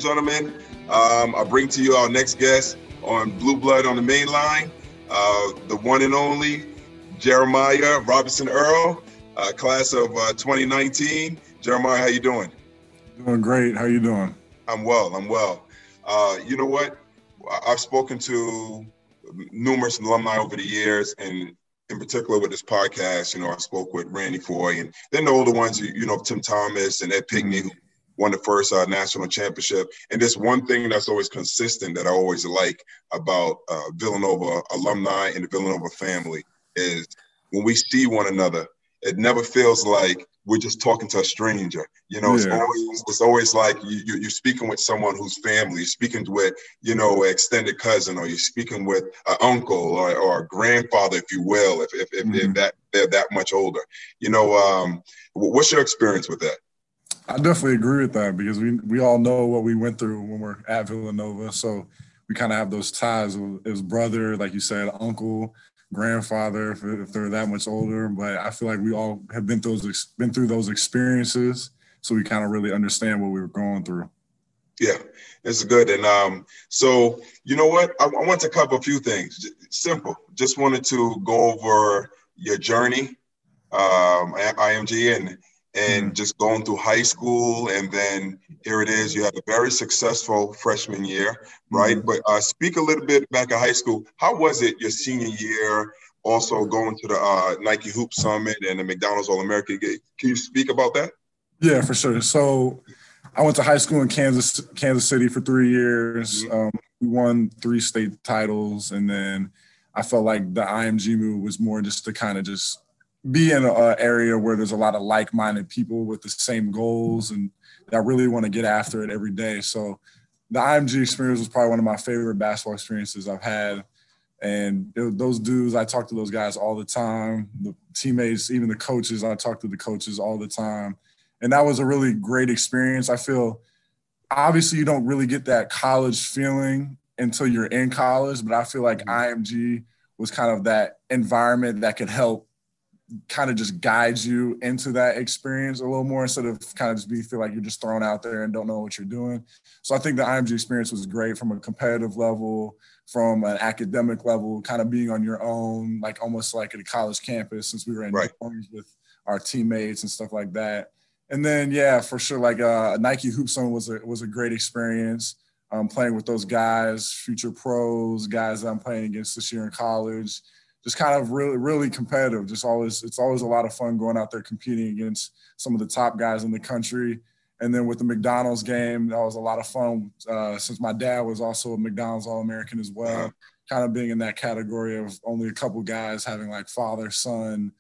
gentlemen, I bring to you our next guest on Blue Blood on the Main Line, the one and only Jeremiah Robinson Earl, class of 2019. Jeremiah, how you doing? Doing great. How you doing? I'm well. You know what? I've spoken to numerous alumni over the years, and in particular with this podcast, I spoke with Randy Foye, and then the older ones, Tim Thomas and Ed Pinkney, who won the first national championship. And there's one thing that's always consistent that I always like about Villanova alumni and the Villanova family is when we see one another, it never feels like we're just talking to a stranger. It's always like you're speaking with someone whose family, you're speaking with, an extended cousin, or you're speaking with an uncle or a grandfather, if you will, if they're that much older. What's your experience with that? I definitely agree with that because we all know what we went through when we're at Villanova. So we kind of have those ties as brother, like you said, uncle, grandfather, if they're that much older. But I feel like we all have been through those experiences, so we kind of really understand what we were going through. Yeah, this is good. And so you know what? I want to cover a few things. Simple. Just wanted to go over your journey at IMG and just going through high school, and then here it is. You had a very successful freshman year, right? But speak a little bit back at high school. How was it your senior year? Also going to the Nike Hoop Summit and the McDonald's All-American game. Can you speak about that? Yeah, for sure. So I went to high school in Kansas City for 3 years. We won 3 state titles, and then I felt like the IMG move was more just to kind of just be in an area where there's a lot of like-minded people with the same goals and that really want to get after it every day. So the IMG experience was probably one of my favorite basketball experiences I've had. And those dudes, I talk to those guys all the time, the teammates, even the coaches, I talk to the coaches all the time. And that was a really great experience. I feel obviously you don't really get that college feeling until you're in college, but I feel like IMG was kind of that environment that could help kind of just guides you into that experience a little more instead of kind of just feel like you're just thrown out there and don't know what you're doing. So I think the IMG experience was great from a competitive level, from an academic level, kind of being on your own, like almost like at a college campus since we were in dorms with our teammates and stuff like that. And then, yeah, for sure, like Nike Hoop Summit was a great experience. Playing with those guys, future pros, guys that I'm playing against this year in college. Just kind of really, really competitive. It's always a lot of fun going out there competing against some of the top guys in the country. And then with the McDonald's game, that was a lot of fun since my dad was also a McDonald's All-American as well, kind of being in that category of only a couple guys having like father-son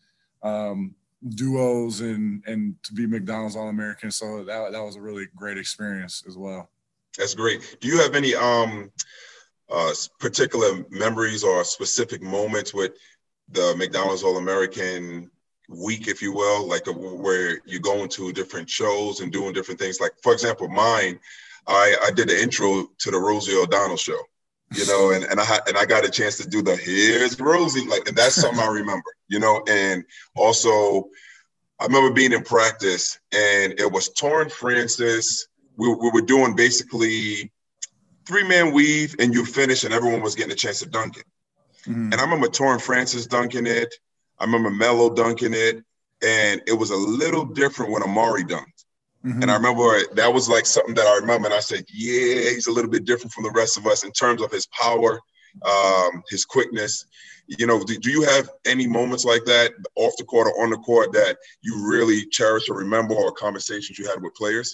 duos and to be McDonald's All-American. So that was a really great experience as well. That's great. Do you have any particular memories or specific moments with the McDonald's All-American week, if you will, like where you're going to different shows and doing different things? Like, for example, mine, I did the intro to the Rosie O'Donnell show, and I got a chance to do the "Here's Rosie," and that's something I remember, and also I remember being in practice and it was Torrin Francis. We were doing basically 3-man weave, and you finish, and everyone was getting a chance to dunk it. And I remember Torrin Francis dunking it. I remember Melo dunking it, and it was a little different when Amari dunked. And I remember that was like something that I remember, and I said, yeah, he's a little bit different from the rest of us in terms of his power, his quickness. Do you have any moments like that off the court or on the court that you really cherish or remember, or conversations you had with players?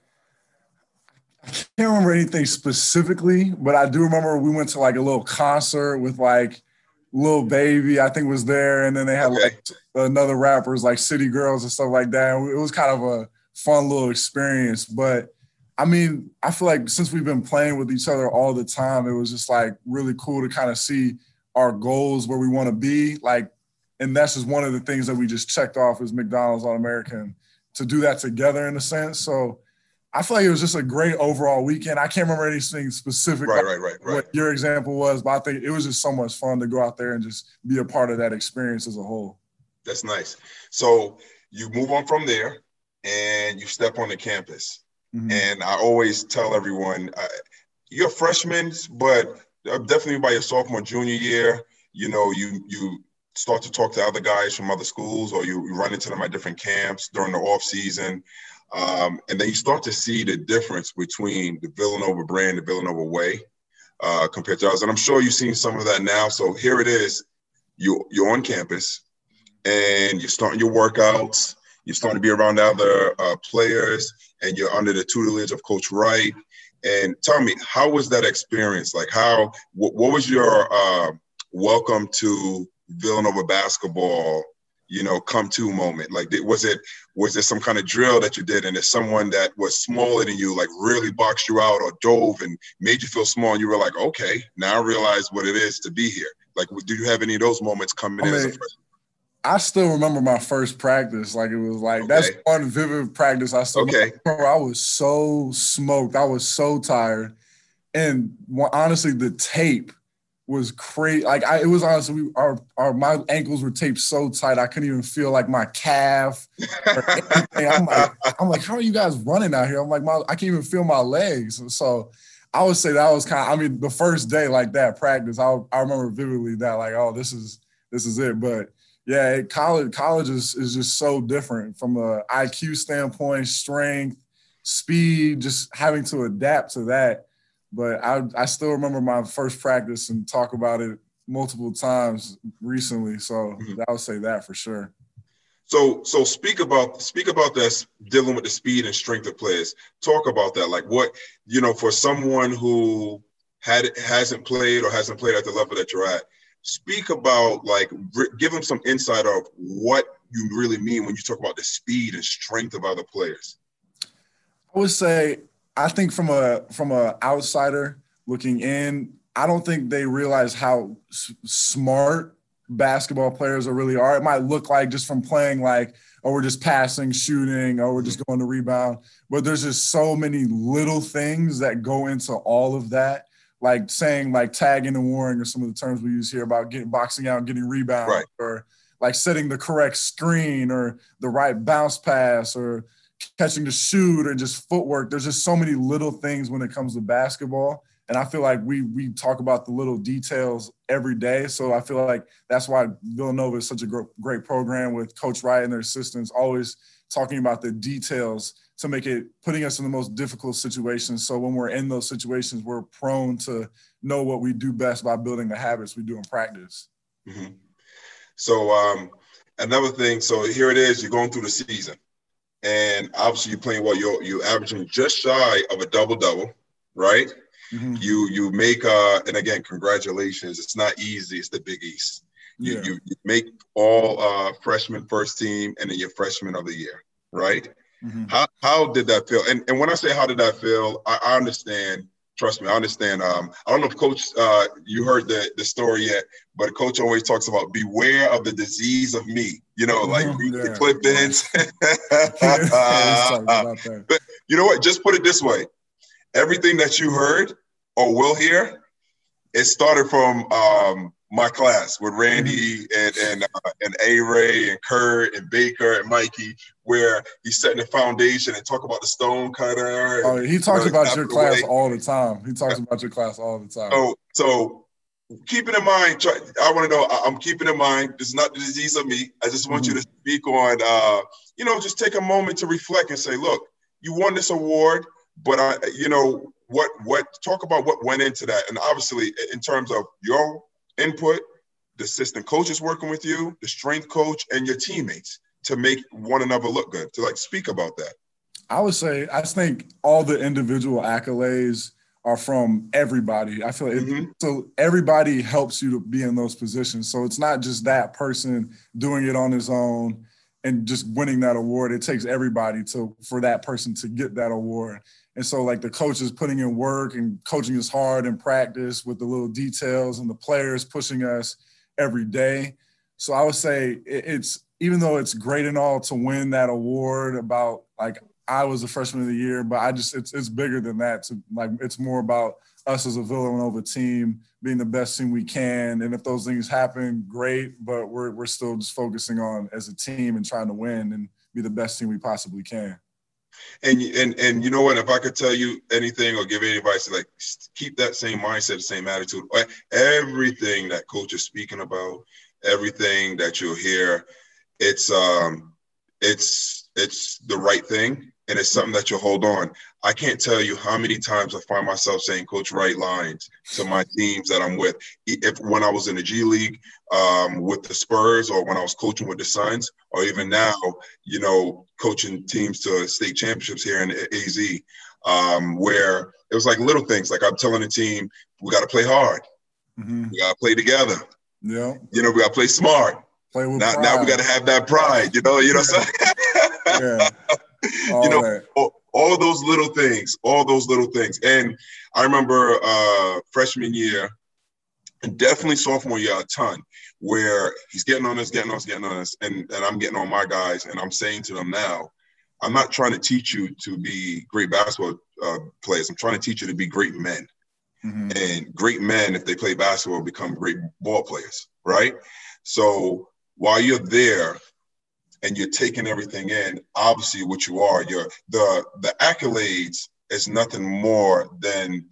I can't remember anything specifically, but I do remember we went to like a little concert with like Lil Baby, I think was there. And then they had like another rappers like City Girls and stuff like that. And it was kind of a fun little experience. But I mean, I feel like since we've been playing with each other all the time, it was just like really cool to kind of see our goals, where we want to be. Like, and that's just one of the things that we just checked off as McDonald's All-American, to do that together in a sense. So I feel like it was just a great overall weekend. I can't remember anything specific, right. What your example was, but I think it was just so much fun to go out there and just be a part of that experience as a whole. That's nice. So you move on from there and you step on the campus. And I always tell everyone, you're freshmen, but definitely by your sophomore, junior year, you start to talk to other guys from other schools, or you run into them at different camps during the off season. And then you start to see the difference between the Villanova brand, the Villanova way, compared to ours. And I'm sure you've seen some of that now. So here it is. You're on campus and you're starting your workouts. You're starting to be around other players, and you're under the tutelage of Coach Wright. And tell me, how was that experience? Like, what was your welcome to Villanova basketball, come to moment? Like, was there some kind of drill that you did, and there's someone that was smaller than you, like really boxed you out or dove and made you feel small, and you were like, okay, now I realize what it is to be here? Like, do you have any of those moments coming in as a freshman? I still remember my first practice. Like, it was like, that's one vivid practice. I still remember. I was so smoked. I was so tired. And honestly, the tape was crazy. Like, it was honestly, my ankles were taped so tight, I couldn't even feel like my calf or anything. I'm like, how are you guys running out here? I'm like, I can't even feel my legs. So I would say that was the first day like that practice, I remember vividly that, like, oh, this is it. But yeah, college is just so different from a IQ standpoint, strength, speed, just having to adapt to that. But I still remember my first practice and talk about it multiple times recently. So I would say that for sure. So speak about that, dealing with the speed and strength of players. Talk about that. Like, what, for someone who hasn't played at the level that you're at, speak about, like, give them some insight of what you really mean when you talk about the speed and strength of other players. I would say, I think from a outsider looking in, I don't think they realize how smart basketball players really are. It might look like, just from playing, like, oh, we're just passing, shooting, or we're just going to rebound. But there's just so many little things that go into all of that. Like saying, like, tagging and warring are some of the terms we use here about boxing out and getting rebound, right, or like setting the correct screen or the right bounce pass or catching the shoot or just footwork. There's just so many little things when it comes to basketball. And I feel like we talk about the little details every day. So I feel like that's why Villanova is such a great program, with Coach Wright and their assistants always talking about the details to putting us in the most difficult situations. So when we're in those situations, we're prone to know what we do best by building the habits we do in practice. Mm-hmm. So another thing, so here it is, you're going through the season. And obviously you're playing well. You're averaging just shy of a double-double, right? Mm-hmm. You make and again, congratulations. It's not easy. It's the Big East. You make all freshman first team, and then you're freshman of the year, right? Mm-hmm. How did that feel? And when I say how did that feel, I understand. Trust me, I understand. I don't know if Coach, you heard the story yet, but Coach always talks about beware of the disease of me. Like read the clippings. But you know what? Just put it this way: everything that you heard or will hear, it started from my class with Randy and A-Ray and Kurt and Baker and Mikey, where he's setting the foundation and talk about the stone cutter. Oh, he talks about your class all the time. So keeping in mind, I want to know, I'm keeping in mind, this is not the disease of me. I just want you to speak on, just take a moment to reflect and say, look, you won this award, but talk about what went into that. And obviously in terms of your input, the assistant coaches working with you, the strength coach, and your teammates to make one another look good, to speak about that. I would say, I think all the individual accolades are from everybody. I feel like so everybody helps you to be in those positions. So it's not just that person doing it on his own and just winning that award. It takes everybody for that person to get that award. And so, like, the coaches putting in work and coaching us hard in practice with the little details, and the players pushing us every day. So I would say it's, even though it's great and all to win that award, about, like, I was the freshman of the year, but it's bigger than that. It's more about us as a Villanova team being the best team we can. And if those things happen, great, but we're still just focusing on, as a team, and trying to win and be the best team we possibly can. And you know what? If I could tell you anything or give any advice, like keep that same mindset, the same attitude. Everything that coach is speaking about, everything that you'll hear, it's it's the right thing, and it's something that you'll hold on. I can't tell you how many times I find myself saying Coach Wright lines to my teams that I'm with. If when I was in the G League with the Spurs, or when I was coaching with the Suns, or even now, coaching teams to state championships here in AZ, where it was like little things. Like I'm telling the team, we got to play hard. Mm-hmm. We got to play together. Yeah. We got to play smart. Play with now, pride. Now we got to have that pride. You know what I'm saying? Yeah. All those little things. And I remember freshman year and definitely sophomore year a ton, where he's getting on us, and I'm getting on my guys, and I'm saying to them now, I'm not trying to teach you to be great basketball players. I'm trying to teach you to be great men. Mm-hmm. And great men, if they play basketball, become great ball players, right? So while you're there and you're taking everything in, obviously what you are, the accolades is nothing more than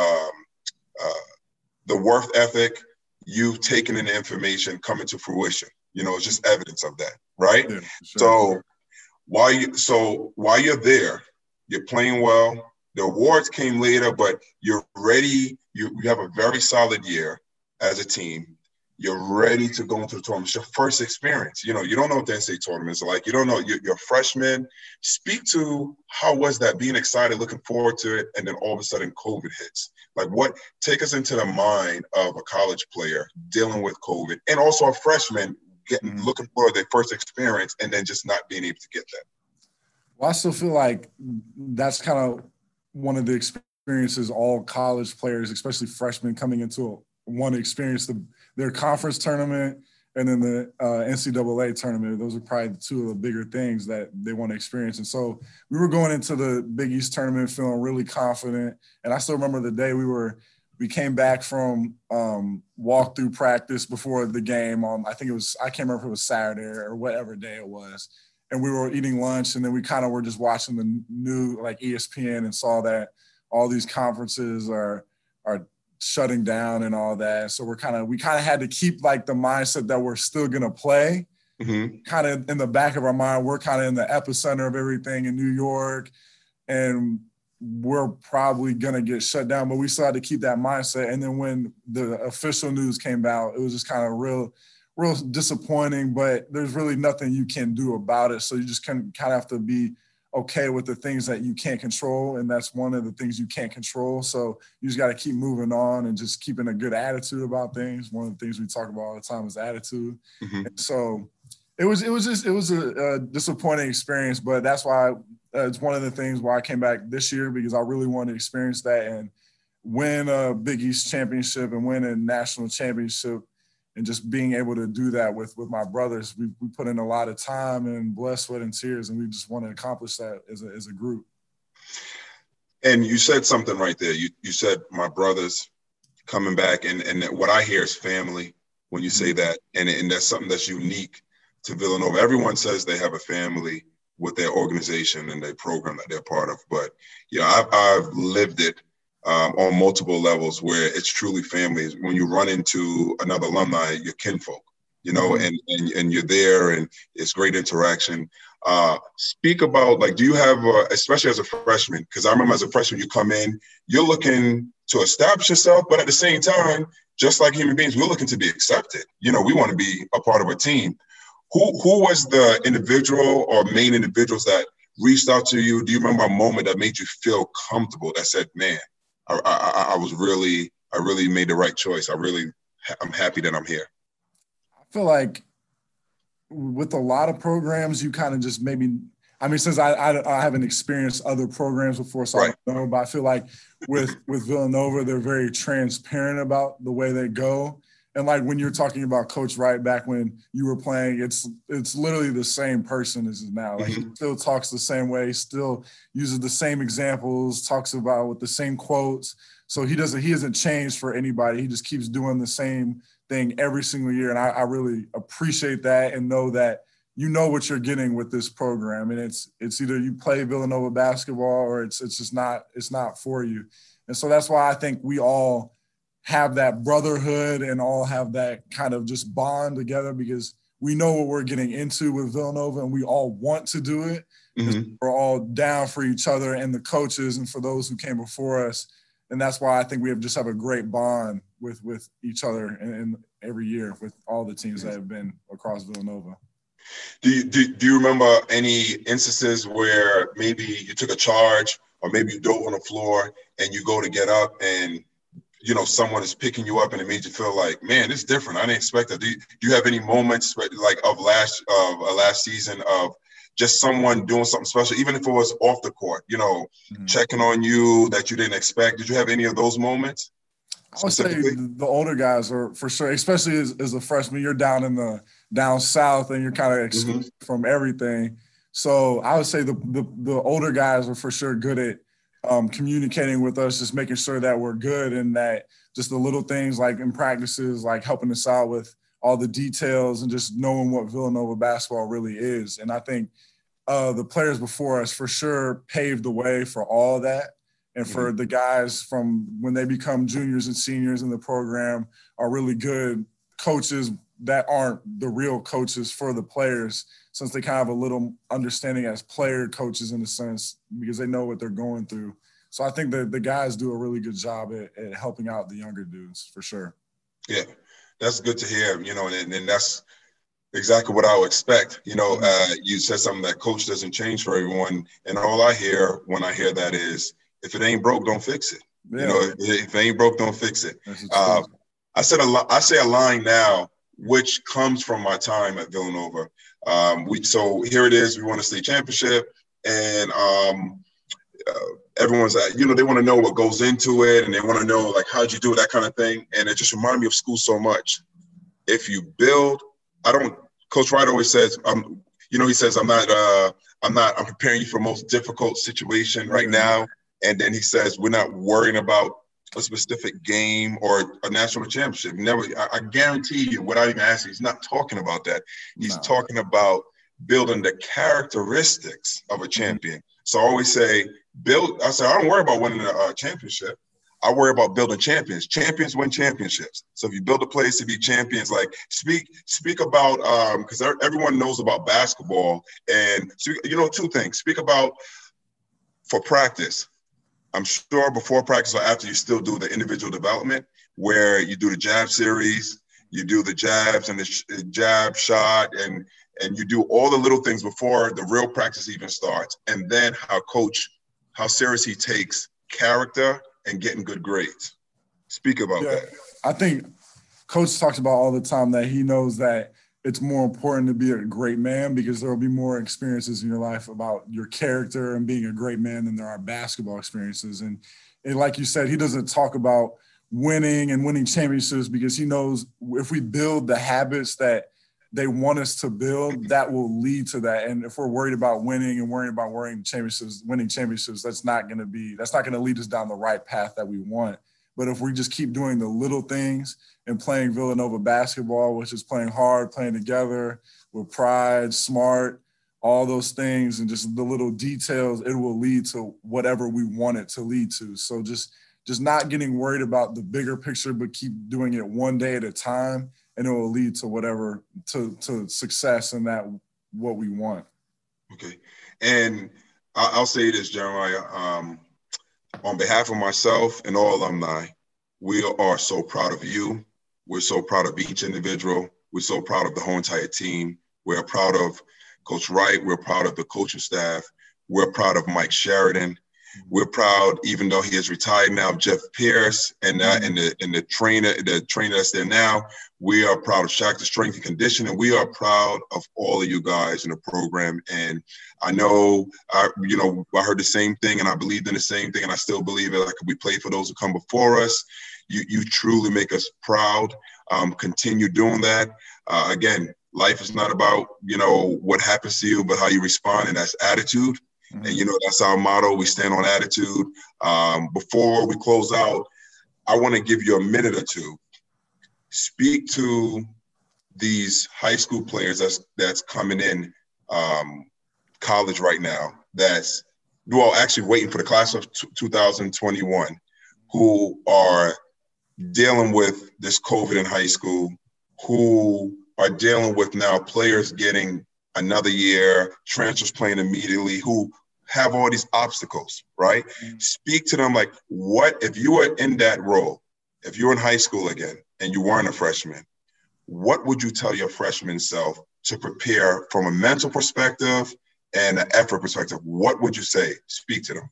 the worth ethic, you taking in the information coming to fruition. It's just evidence of that, right? Yeah, sure. So while you're there, you're playing well. The awards came later, but you're ready. You have a very solid year as a team. You're ready to go into the tournament. It's your first experience. You don't know what the NCAA tournaments are like. You don't know. You're a freshman. Speak to how was that, being excited, looking forward to it, and then all of a sudden COVID hits. Like take us into the mind of a college player dealing with COVID, and also a freshman looking for their first experience and then just not being able to get that. Well, I still feel like that's kind of one of the experiences all college players, especially freshmen coming into want to experience their conference tournament and then the NCAA tournament. Those are probably two of the bigger things that they want to experience. And so we were going into the Big East tournament feeling really confident. And I still remember the day we came back from walkthrough practice before the game on, I can't remember if it was Saturday or whatever day it was. And we were eating lunch, and then we kind of were just watching the new like ESPN and saw that all these conferences are shutting down and all that. So we kind of had to keep like the mindset that we're still going to play. Mm-hmm. Kind of in the back of our mind, we're kind of in the epicenter of everything in New York, and we're probably going to get shut down, but we still had to keep that mindset. And then when the official news came out, it was just kind of real disappointing, but there's really nothing you can do about it. So you just kind of have to be okay with the things that you can't control. And that's one of the things you can't control. So you just got to keep moving on and just keeping a good attitude about things. One of the things we talk about all the time is attitude. Mm-hmm. And so it was a disappointing experience, but that's why it's one of the things why I came back this year, because I really wanted to experience that and win a Big East championship and win a national championship. And just being able to do that with my brothers, we put in a lot of time and blood, sweat, and tears, and we just want to accomplish that as a group. And you said something right there. You said my brothers coming back, and what I hear is family when you say that, and that's something that's unique to Villanova. Everyone says they have a family with their organization and their program that they're part of, but I've lived it. On multiple levels where it's truly family. When you run into another alumni, your kinfolk, and you're there and it's great interaction. Speak about, like, do you have, especially as a freshman, because I remember as a freshman, you come in, you're looking to establish yourself, but at the same time, just like human beings, we're looking to be accepted. We want to be a part of a team. Who was the individual or main individuals that reached out to you? Do you remember a moment that made you feel comfortable that said, man, I really made the right choice. I'm happy that I'm here. I feel like with a lot of programs, you kind of just since I haven't experienced other programs before, so right. I don't know, but I feel like with Villanova, they're very transparent about the way they go. And like when you're talking about Coach Wright back when you were playing, it's literally the same person as now. Like he still talks the same way, still uses the same examples, talks about with the same quotes. So he hasn't changed for anybody. He just keeps doing the same thing every single year. And I really appreciate that and know that you know what you're getting with this program, and it's either you play Villanova basketball or it's just not for you. And so that's why I think we all have that brotherhood and all have that kind of just bond together, because we know what we're getting into with Villanova and we all want to do it. Mm-hmm. We're all down for each other and the coaches and for those who came before us. And that's why I think we have a great bond with each other and every year with all the teams that have been across Villanova. Do you remember any instances where maybe you took a charge or maybe you dove on the floor and you go to get up and, you know, someone is picking you up and it made you feel like, man, it's different. I didn't expect that. Do you have any moments like of last season of just someone doing something special, even if it was off the court, you know, checking on you that you didn't expect? Did you have any of those moments? I would say the older guys are for sure, especially as a freshman. You're down south and you're kind of excluded from everything. So I would say the older guys are for sure good at communicating with us, just making sure that we're good, and that just the little things like in practices, like helping us out with all the details and just knowing what Villanova basketball really is. And I think the players before us for sure paved the way for all of that. And for the guys from when they become juniors and seniors in the program are really good coaches that aren't the real coaches for the players, since they kind of have a little understanding as player coaches in a sense, because they know what they're going through. So I think that the guys do a really good job at helping out the younger dudes for sure. Yeah, that's good to hear, you know, and that's exactly what I would expect. You know, you said something that coach doesn't change for everyone. And all I hear when I hear that is, if it ain't broke, don't fix it. Yeah. You know, if it ain't broke, don't fix it. I say a line now, which comes from my time at Villanova. So here it is. We won a state championship, and everyone's you know, they want to know what goes into it, and they want to know like how'd you do it, that kind of thing. And it just reminded me of school so much. If you build, Coach Wright always says, you know, he says, I'm preparing you for the most difficult situation right now. And then he says, we're not worrying about a specific game or a national championship. Never, I guarantee you, without even asking, he's not talking about that. He's talking about building the characteristics of a champion. So I always say, I don't worry about winning a championship. I worry about building champions. Champions win championships. So if you build a place to be champions, like speak about, because everyone knows about basketball. And, you know, two things. Speak about for practice. I'm sure before practice or after, you still do the individual development where you do the jab series, you do the jabs and the jab shot, and you do all the little things before the real practice even starts. And then how serious he takes character and getting good grades. Speak about that. I think Coach talks about all the time that he knows that it's more important to be a great man, because there will be more experiences in your life about your character and being a great man than there are basketball experiences. And like you said, he doesn't talk about winning championships, because he knows if we build the habits that they want us to build, that will lead to that. And if we're worried about winning and winning championships, that's not going to lead us down the right path that we want. But if we just keep doing the little things and playing Villanova basketball, which is playing hard, playing together with pride, smart, all those things, and just the little details, it will lead to whatever we want it to lead to. So just not getting worried about the bigger picture, but keep doing it one day at a time, and it will lead to to success and that what we want. Okay. And I'll say this, Jeremiah, on behalf of myself and all alumni, we are so proud of you. We're so proud of each individual. We're so proud of the whole entire team. We're proud of Coach Wright. We're proud of the coaching staff. We're proud of Mike Sheridan. We're proud, even though he is retired now, of Jeff Pierce and the trainer that's there now. We are proud of Shaq, the strength and conditioning. We are proud of all of you guys in the program. And I know, I heard the same thing, and I believed in the same thing, and I still believe it. Like we played for those who come before us. You truly make us proud. Continue doing that. Again, life is not about, what happens to you, but how you respond, and that's attitude. Mm-hmm. And, that's our motto. We stand on attitude. Before we close out, I want to give you a minute or two. Speak to these high school players that's coming in college right now, that's actually waiting for the class of 2021, who are dealing with this COVID in high school, who are dealing with now players getting another year, transfers playing immediately, who have all these obstacles, right? Mm-hmm. Speak to them like, what if you were in that role, if you were in high school again and you weren't a freshman, what would you tell your freshman self to prepare from a mental perspective and an effort perspective? What would you say? Speak to them.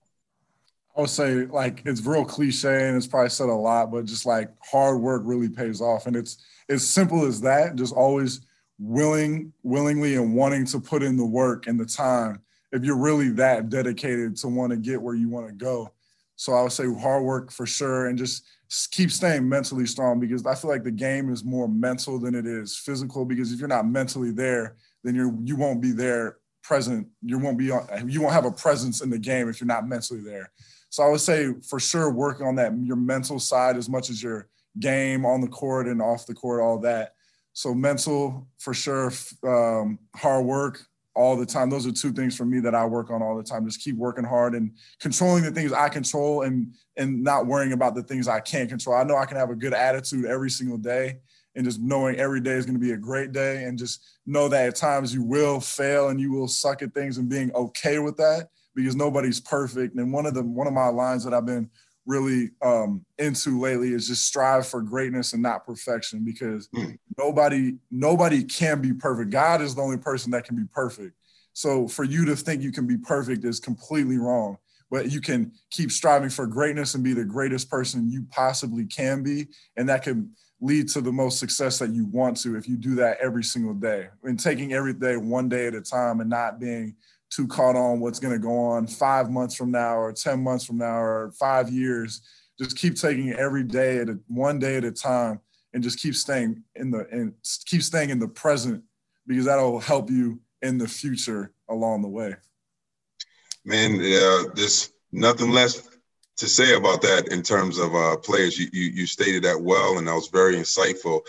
I would say, like, it's real cliche and it's probably said a lot, but just like hard work really pays off. And it's as simple as that, just always willingly and wanting to put in the work and the time if you're really that dedicated to want to get where you want to go. So I would say hard work for sure, and just keep staying mentally strong, because I feel like the game is more mental than it is physical, because if you're not mentally there, then you won't be there present. You won't have a presence in the game if you're not mentally there. So I would say for sure work on that, your mental side as much as your game on the court and off the court, all that. So mental for sure, hard work all the time. Those are two things for me that I work on all the time. Just keep working hard and controlling the things I control and not worrying about the things I can't control. I know I can have a good attitude every single day, and just knowing every day is going to be a great day, and just know that at times you will fail and you will suck at things, and being okay with that, because nobody's perfect. And one of my lines that I've been really into lately is just strive for greatness and not perfection, because nobody can be perfect. God is the only person that can be perfect. So for you to think you can be perfect is completely wrong. But you can keep striving for greatness and be the greatest person you possibly can be, and that can lead to the most success that you want to if you do that every single day, and taking every day one day at a time, and not being too caught on what's going to go on 5 months from now or 10 months from now or 5 years. Just keep taking every day one day at a time, and just keep staying in the present, because that'll help you in the future along the way. Man, there's nothing less to say about that in terms of players. You stated that well, and that was very insightful.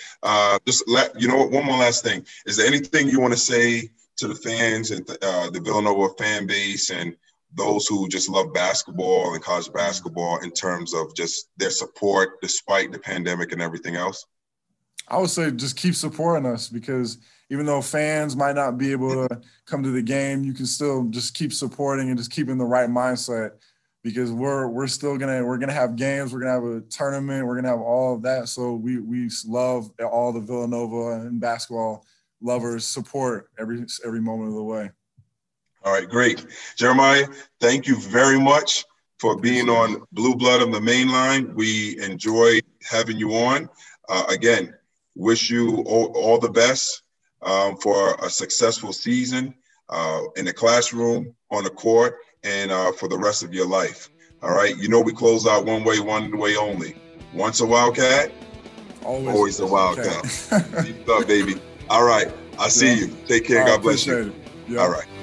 One more last thing. Is there anything you want to say to the fans and the Villanova fan base and those who just love basketball and college basketball in terms of just their support despite the pandemic and everything else? I would say just keep supporting us, because even though fans might not be able to come to the game, you can still just keep supporting and just keep in the right mindset, because we're still gonna have games, we're gonna have a tournament, we're gonna have all of that. So we love all the Villanova and basketball lovers support every moment of the way. All right, great. Jeremiah, thank you very much for being on Blue Blood on the Main Line. We enjoyed having you on. Again, wish you all the best for a successful season in the classroom, on the court, and for the rest of your life. All right, we close out one way only. Once a Wildcat, always a Wildcat. Keep up, baby. All right, I'll see you. Take care. God bless you. Yeah. All right.